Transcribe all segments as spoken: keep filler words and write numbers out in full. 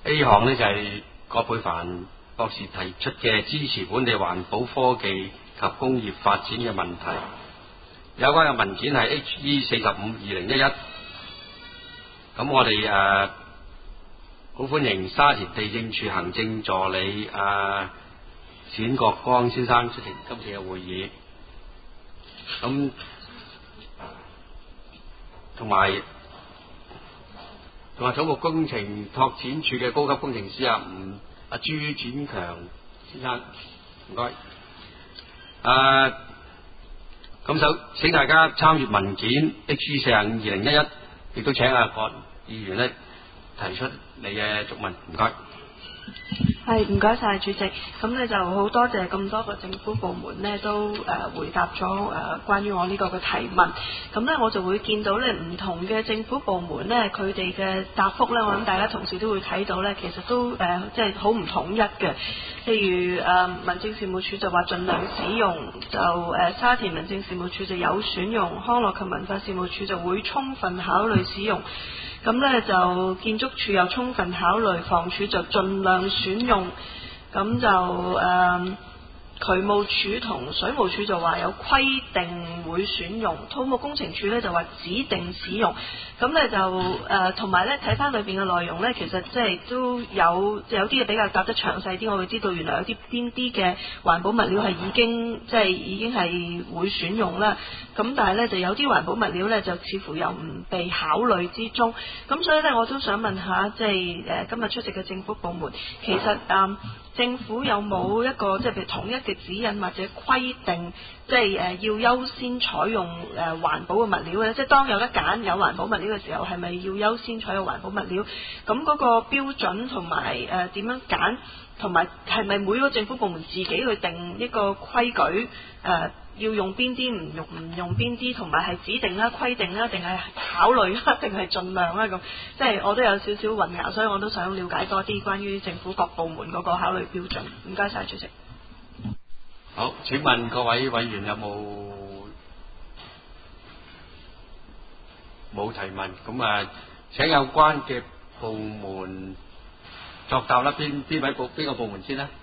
A 項呢就係葛珮帆博士提出嘅支持本地環保科技及工業發展嘅問題。有關嘅文件係 H E 四十五二零一一。咁我哋誒好歡迎沙田地政處行政助理啊冼國光先生出席今次嘅會議。咁同埋同埋土木工程拓展處嘅高級工程師啊吳阿朱展強先生，唔該。誒，咁首請大家參閱文件 H E 四十五二零一一，亦都請阿葛議員咧提出你嘅質問，唔該。 係，唔該晒主席。咁咧就好多謝咁多個政府部門咧都誒、呃、回答咗誒、呃、關於我呢個嘅提問。咁咧我就會見到咧唔同嘅政府部門咧佢哋嘅答覆咧，我諗大家同事都會睇到咧，其實都誒即係好唔統一嘅。譬如誒、呃、民政事務處就話盡量使用，就誒、呃、沙田民政事務處就有選用，康樂及文化事務處就會充分考慮使用。咁咧就建築署又充分考慮，房署就盡量選用，咁就誒、呃、渠務署同水務署就話有規定會選用，土木工程署咧就話指定使用。咁咧就誒同埋咧睇翻裏邊嘅內容咧，其實即係都有有啲嘢比較答得詳細啲，我會知道原來有啲邊啲嘅環保物料係已經即係、就是、已經係會選用啦。咁但係咧就有啲環保物料咧就似乎又唔被考慮之中。咁所以咧我都想問下，即係誒今日出席嘅政府部門，其實誒、呃、政府有冇一個即係譬如統一嘅指引或者規定，即係誒要優先採用誒、呃、環保嘅物料咧？即係當有得揀有環保物料嘅時候，係咪要優先採用環保物料？咁嗰個標準同埋誒點樣揀，同埋係咪每個政府部門自己去定一個規矩誒、呃？要用邊啲唔用唔用邊啲，同埋係指定啦、規定啦，定係考慮啦，定係盡量啦咁。即係我都有少少混淆，所以我都想了解多啲關於政府各部門嗰個考慮標準。唔該晒主席。 好，請問各位委員有冇冇提問？咁啊，請有關嘅部門作答啦。邊邊位部邊個部門先呢？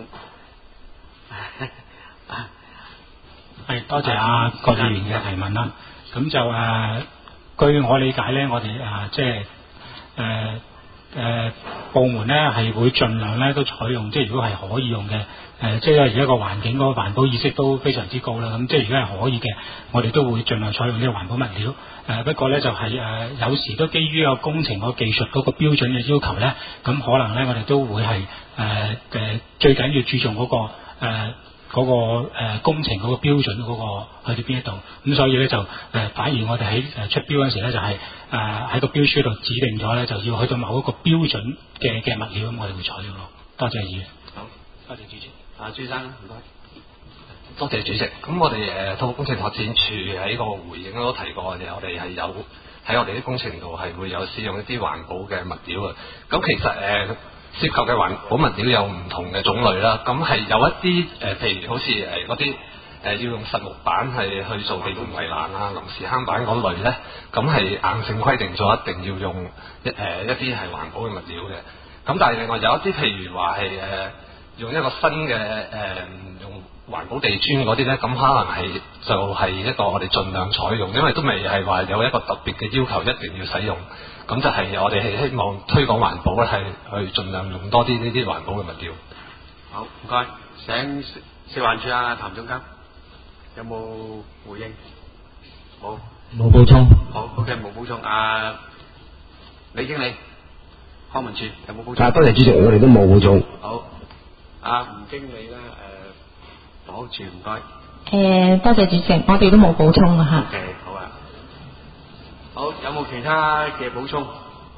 係多謝阿葛議員嘅提問啦。咁就誒、呃，據我理解咧，我哋誒即係誒誒部門咧係會盡量咧都採用，即係如果係可以用嘅誒、呃，即係而家個環境嗰個環保意識都非常之高啦。咁即係如果係可以嘅，我哋都會盡量採用呢個環保物料。誒、呃、不過咧就係、是、誒、呃、有時都基於個工程個技術嗰個標準嘅要求咧，咁可能咧我哋都會係誒誒最緊要注重嗰、那個誒。呃嗰、那個誒、呃、工程嗰個標準嗰個去到邊一度，咁所以咧就誒、呃、反而我哋喺誒出標嗰陣時咧就係誒喺個標書度指定咗咧就要去到某一個標準嘅嘅物料，咁我哋會採用咯。多謝議員。 好，多謝主席。啊，朱生唔該。 多謝主席。咁我哋誒土木工程拓展處喺個回應都提過嘅，我哋係有喺我哋啲工程度係會有使用一啲環保嘅物料嘅。咁其實誒。呃涉及嘅環保物料有唔同嘅種類啦，咁係有一啲誒、呃，譬如好似誒嗰啲誒要用實木板係去做地盤圍欄啊、臨時坑板嗰類咧，咁係硬性規定咗一定要用一誒、呃、一啲係環保嘅物料嘅。咁但係另外有一啲譬如話係誒用一個新嘅誒、呃、用環保地磚嗰啲咧，咁可能係就係、是、一個我哋盡量採用，因為都未係話有一個特別嘅要求一定要使用。咁就係我哋係希望推廣環保咧，係去盡量用多啲呢啲環保嘅物料。 好，唔該。請食環署啊，譚總監有冇回應？冇， 冇補充。 好 ，OK， 冇補充。啊，李經理，康文署有冇補充？ 啊，多謝主席，我哋都冇補充。 好，阿吳經理咧，誒，房屋署唔該。 誒，多謝主席，我哋都冇補充啊嚇。 OK，好啊。好，有冇其他嘅補充？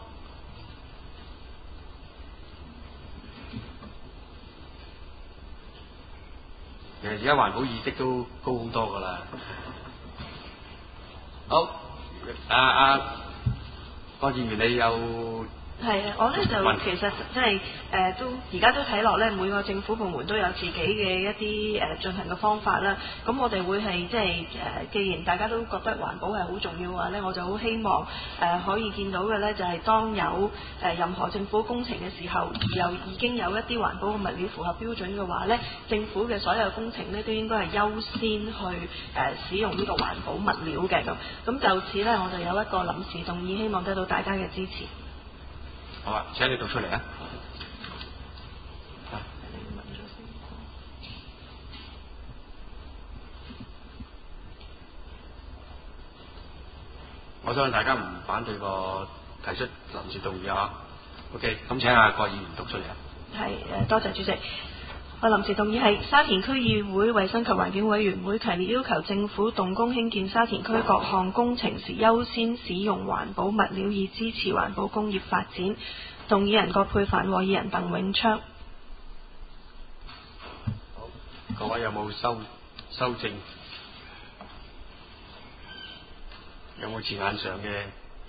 其實而家環保意識都高好多噶啦。好，阿阿郭議員，你有係啊，我咧就問其實即係誒都而家都睇落咧，每個政府部門都有自己嘅一啲誒、呃、進行嘅方法啦。咁我哋會係即係誒，既然大家都覺得環保係好重要嘅話咧，我就好希望誒、呃、可以見到嘅咧，就係、是、當有誒、呃、任何政府工程嘅時候，又已經有一啲環保嘅物料符合標準嘅話咧，政府嘅所有工程咧都應該係優先去誒、呃、使用呢個環保物料嘅咁。咁就此咧，我就有一個臨時動議，希望得到大家嘅支持。 好啊，請你讀出嚟啊！我相信大家唔反對個提出臨時動議啊。OK，咁請阿郭議員讀出嚟啊。 係誒，多謝主席。我臨時動議係沙田區議會衛生及環境委員會強烈要求政府動工興建沙田區各項工程時優先使用環保物料，以支持環保工業發展。動議人葛珮帆，和議人鄧永昌。 好，各位有冇修修正？有冇字眼上嘅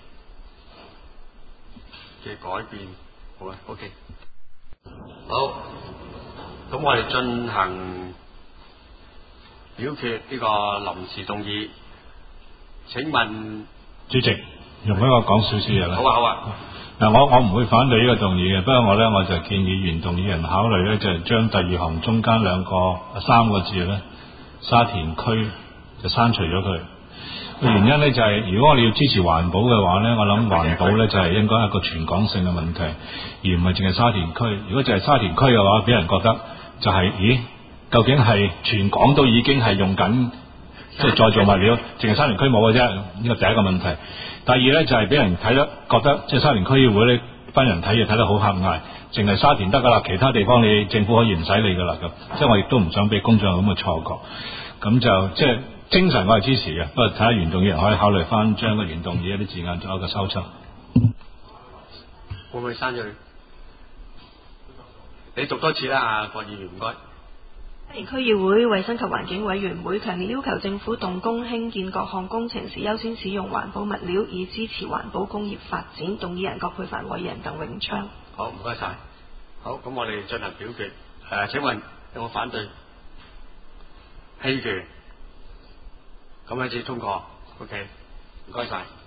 嘅改變？好啊 ，OK。好，咁我哋進行表決呢個臨時動議。請問主席，容許我講少少嘢啦。 好啊，好啊。 嗱，我我唔會反對呢個動議嘅，不過我咧我就建議原動議人考慮咧，就係將第二行中間兩個三個字咧，沙田區就刪除咗佢。原因咧就係、是，如果我哋要支持環保嘅話咧，我諗環保咧就係應該係一個全港性嘅問題，而唔係淨係沙田區。如果淨係沙田區嘅話，俾人覺得就係、是，咦，究竟係全港都已經係用緊即係再造物料，淨係沙田區冇嘅啫。呢個第一個問題。第二咧就係、是、俾人睇得覺得，即係沙田區議會呢班人睇嘢睇得好狹隘，淨係沙田得噶啦，其他地方你政府可以唔使理噶啦咁。即係我亦都唔想俾公眾有咁嘅錯覺。咁就即係精神我係支持嘅，不過睇下原動議人可以考慮翻將個原動議一啲字眼做一個修葺。 會唔會刪咗佢？你讀多次啦，阿郭議員，唔該。 沙田區議會衛生及環境委員會強烈要求政府動工興建各項工程時優先使用環保物料，以支持環保工業發展。動議人葛珮帆，和議人鄧永昌。 好，唔該晒。好，咁我哋進行表決。誒、呃，請問有冇反對？棄權。咁樣先通過。OK，唔該晒。